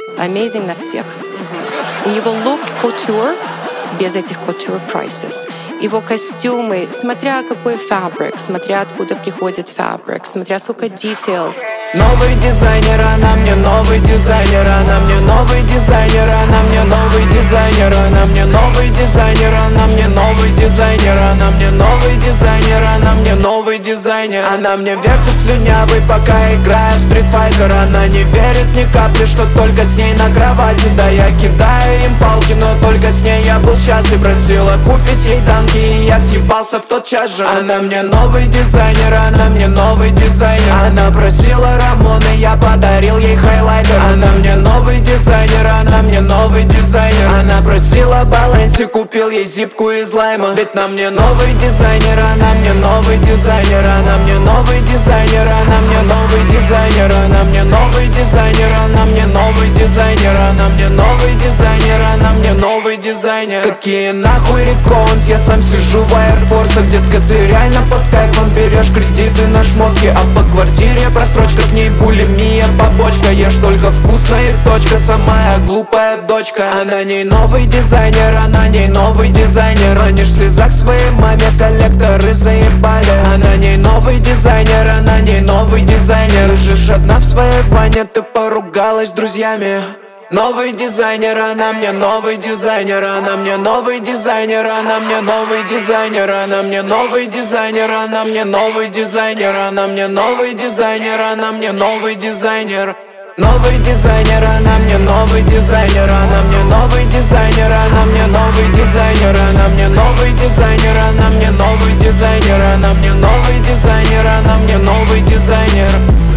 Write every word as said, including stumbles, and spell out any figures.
amazing на всех. У него look couture, без этих couture prices. Его костюмы, смотря какой фабрик, смотря откуда приходит фабрик, смотря сколько details. Новый дизайнер, она мне новый дизайнер, она мне новый дизайнер, она мне новый дизайнер, она мне новый дизайнер, она мне новый дизайнер, она мне новый дизайнер, она мне новый дизайнер. Она мне вертит слюнявый, пока играю в Street Fighter. Она не верит ни капли, что только с ней на кровати. Да я кидаю им палки, но только с ней я был счастлив. Просила купить ей данки, и я съебался в тот час же. Она мне новый дизайнер, она мне новый дизайнер. Она просила Рамон, и я подарил ей хайлайтер. Она мне новый дизайнер, она мне новый дизайнер. Она просила Баленси, купил ей зипку из лайма. Ведь на мне новый дизайнер, она мне новый дизайнер. Она мне новый дизайнер, она мне новый дизайнер. Она мне новый дизайнер, она мне новый дизайнер. Она мне новый дизайнер, она мне новый дизайнер. Какие нахуй реконс, я сам сижу в аэропортах. Детка, ты реально под кайфом берешь кредиты на шмотки. А по квартире просрочка, к ней булимия, побочка. Ешь только вкусная точка, самая глупая дочка. А на ней новый дизайнер, а на ней новый дизайнер. Ранишь в слезах своей маме, коллекторы заебали. А на ней новый дизайнер, а на ней новый дизайнер. Лежишь одна в своей бане, ты поругалась с друзьями. Новый дизайнер, она мне новый дизайнер. Она мне новый дизайнер, она мне новый дизайнер. Она мне новый дизайнер, она мне новый дизайнер. Она мне новый дизайнер, она мне новый дизайнер. Новый дизайнер, она мне новый дизайнер. Она мне новый дизайнер, она мне новый дизайнер. Она мне новый дизайнер, она мне новый дизайнер. Она мне новый дизайнер, она мне новый дизайнер.